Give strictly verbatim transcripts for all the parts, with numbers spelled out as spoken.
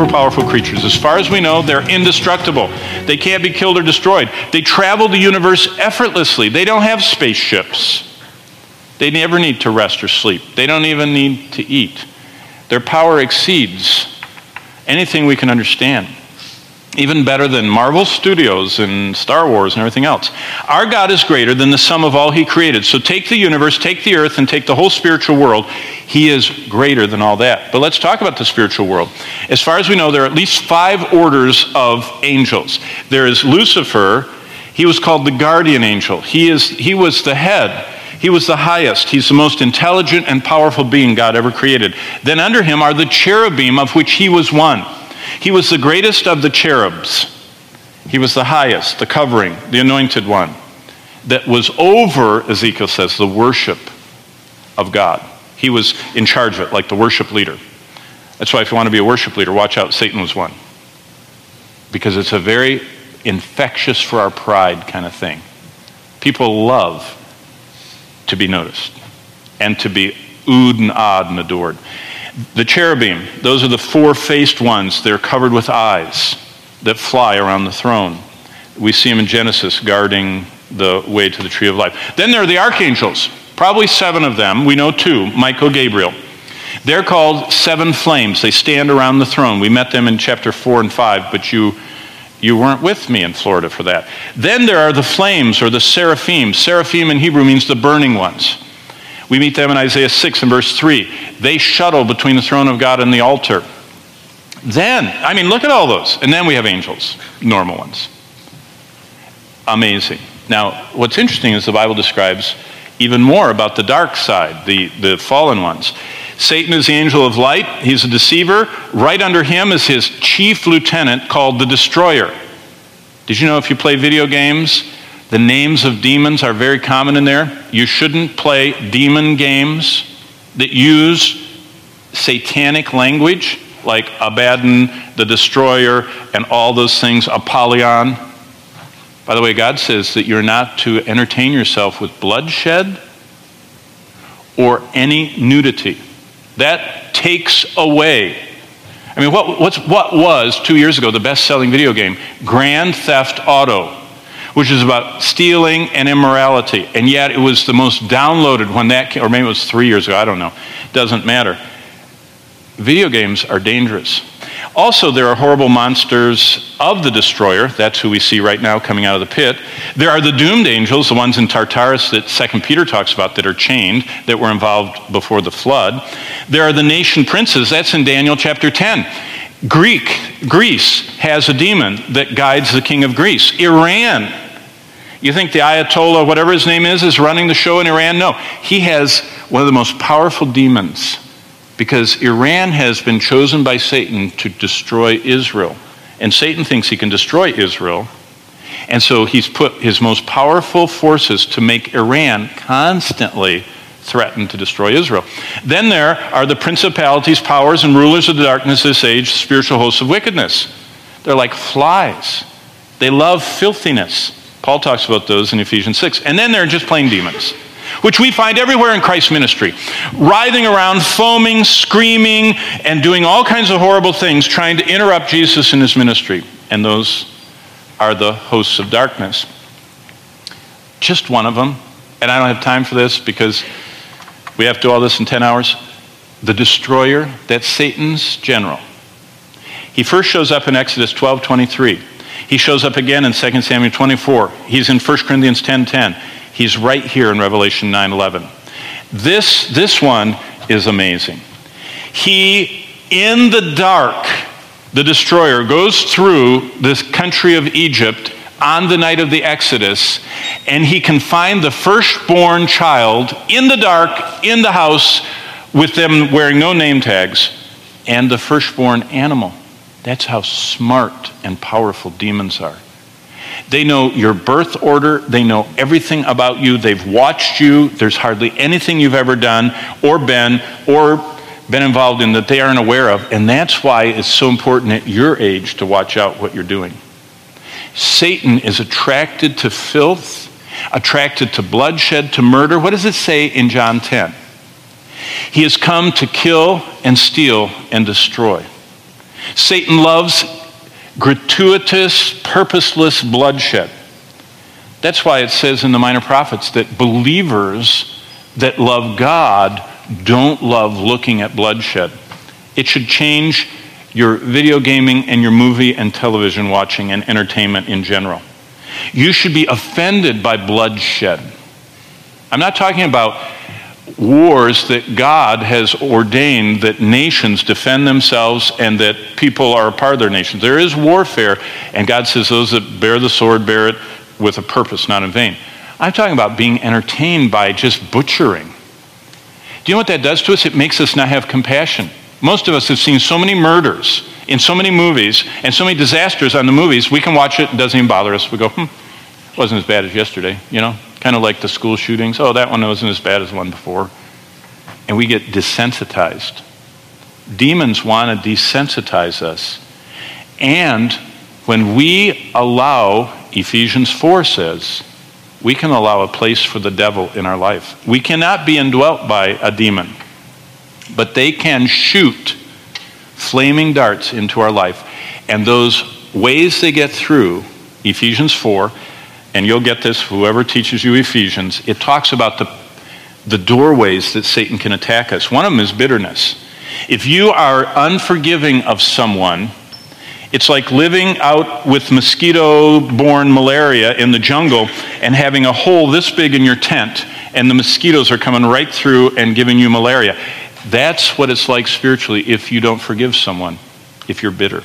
powerful creatures. As far as we know, they're indestructible. They can't be killed or destroyed. They travel the universe effortlessly. They don't have spaceships. They never need to rest or sleep. They don't even need to eat. Their power exceeds anything we can understand. Even better than Marvel Studios and Star Wars and everything else. Our God is greater than the sum of all he created. So take the universe, take the earth, and take the whole spiritual world. He is greater than all that. But let's talk about the spiritual world. As far as we know, there are at least five orders of angels. There is Lucifer. He was called the guardian angel. He is, he was the head. He was the highest. He's the most intelligent and powerful being God ever created. Then under him are the cherubim, of which he was one. He was the greatest of the cherubs. He was the highest, the covering, the anointed one, that was over, Ezekiel says, the worship of God. He was in charge of it, like the worship leader. That's why if you want to be a worship leader, watch out, Satan was one. Because it's a very infectious for our pride kind of thing. People love to be noticed and to be oohed and awed and adored. The cherubim, those are the four-faced ones. They're covered with eyes that fly around the throne. We see them in Genesis guarding the way to the tree of life. Then there are the archangels, probably seven of them. We know two, Michael, Gabriel. They're called seven flames. They stand around the throne. We met them in chapter four and five, but you, you weren't with me in Florida for that. Then there are the flames, or the seraphim. Seraphim in Hebrew means the burning ones. We meet them in Isaiah six and verse three. They shuttle between the throne of God and the altar. Then, I mean, look at all those. And then we have angels, normal ones. Amazing. Now, what's interesting is the Bible describes even more about the dark side, the, the fallen ones. Satan is the angel of light. He's a deceiver. Right under him is his chief lieutenant called the destroyer. Did you know if you play video games, the names of demons are very common in there? You shouldn't play demon games that use satanic language, like Abaddon, the Destroyer, and all those things, Apollyon. By the way, God says that you're not to entertain yourself with bloodshed or any nudity. That takes away. I mean, what, what's, what was, two years ago, the best-selling video game? Grand Theft Auto, which is about stealing and immorality. And yet it was the most downloaded when that came, or maybe it was three years ago, I don't know. Doesn't matter. Video games are dangerous. Also, there are horrible monsters of the destroyer. That's who we see right now coming out of the pit. There are the doomed angels, the ones in Tartarus that Second Peter talks about that are chained, that were involved before the flood. There are the nation princes. That's in Daniel chapter ten. Greek, Greece has a demon that guides the king of Greece. Iran, you think the Ayatollah, whatever his name is, is running the show in Iran? No, he has one of the most powerful demons because Iran has been chosen by Satan to destroy Israel. And Satan thinks he can destroy Israel. And so he's put his most powerful forces to make Iran constantly threaten to destroy Israel. Then there are the principalities, powers, and rulers of the darkness of this age, spiritual hosts of wickedness. They're like flies. They love filthiness. Paul talks about those in Ephesians six. And then there are just plain demons, which we find everywhere in Christ's ministry, writhing around, foaming, screaming, and doing all kinds of horrible things, trying to interrupt Jesus in his ministry. And those are the hosts of darkness. Just one of them, and I don't have time for this because we have to do all this in ten hours. The destroyer, that's Satan's general. He first shows up in Exodus twelve twenty-three. He shows up again in Second Samuel twenty-four. He's in First Corinthians ten ten. He's right here in Revelation nine eleven. This, this one is amazing. He, in the dark, the destroyer, goes through this country of Egypt on the night of the Exodus, and he can find the firstborn child in the dark, in the house, with them wearing no name tags, and the firstborn animal. That's how smart and powerful demons are. They know your birth order. They know everything about you. They've watched you. There's hardly anything you've ever done or been or been involved in that they aren't aware of. And that's why it's so important at your age to watch out what you're doing. Satan is attracted to filth, attracted to bloodshed, to murder. What does it say in John ten? He has come to kill and steal and destroy. Satan loves gratuitous, purposeless bloodshed. That's why it says in the Minor Prophets that believers that love God don't love looking at bloodshed. It should change your video gaming and your movie and television watching and entertainment in general. You should be offended by bloodshed. I'm not talking about wars that God has ordained that nations defend themselves and that people are a part of their nations. There is warfare, and God says those that bear the sword bear it with a purpose, not in vain. I'm talking about being entertained by just butchering. Do you know what that does to us? It makes us not have compassion. Most of us have seen so many murders in so many movies and so many disasters on the movies, we can watch it, it doesn't even bother us. We go, hmm, wasn't as bad as yesterday, you know? Kind of like the school shootings. Oh, that one wasn't as bad as the one before. And we get desensitized. Demons want to desensitize us. And when we allow, Ephesians four says, we can allow a place for the devil in our life. We cannot be indwelt by a demon, but they can shoot flaming darts into our life. And those ways they get through, Ephesians four, and you'll get this, whoever teaches you Ephesians, it talks about the, the doorways that Satan can attack us. One of them is bitterness. If you are unforgiving of someone, it's like living out with mosquito-borne malaria in the jungle and having a hole this big in your tent, and the mosquitoes are coming right through and giving you malaria. That's what it's like spiritually if you don't forgive someone, if you're bitter.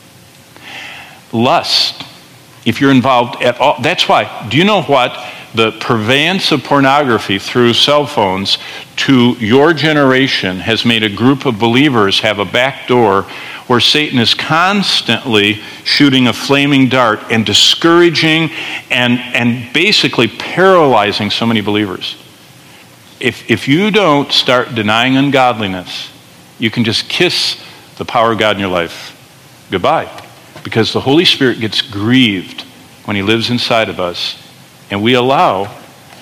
Lust. If you're involved at all, that's why. Do you know what? The purveyance of pornography through cell phones to your generation has made a group of believers have a back door where Satan is constantly shooting a flaming dart and discouraging and, and basically paralyzing so many believers. If, if you don't start denying ungodliness, you can just kiss the power of God in your life goodbye. Because the Holy Spirit gets grieved when he lives inside of us, and we allow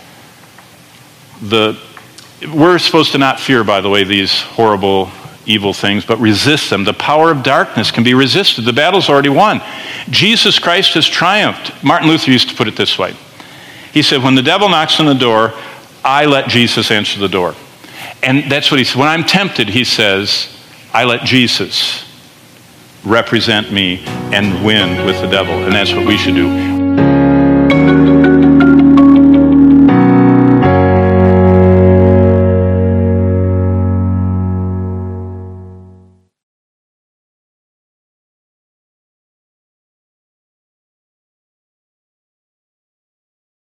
the, we're supposed to not fear, by the way, these horrible, evil things, but resist them. The power of darkness can be resisted. The battle's already won. Jesus Christ has triumphed. Martin Luther used to put it this way. He said, when the devil knocks on the door, I let Jesus answer the door. And that's what he said. When I'm tempted, he says, I let Jesus represent me and win with the devil. And that's what we should do.